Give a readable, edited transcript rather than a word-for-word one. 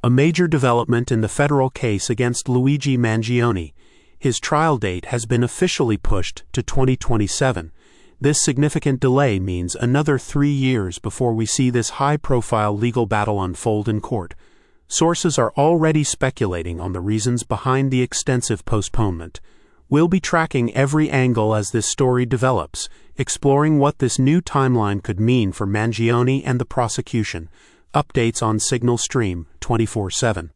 A major development in the federal case against Luigi Mangione. His trial date has been officially pushed to 2027. This significant delay means another 3 years before we see this high-profile legal battle unfold in court. Sources are already speculating on the reasons behind the extensive postponement. We'll be tracking every angle as this story develops, exploring what this new timeline could mean for Mangione and the prosecution. Updates on Signal Stream 24/7.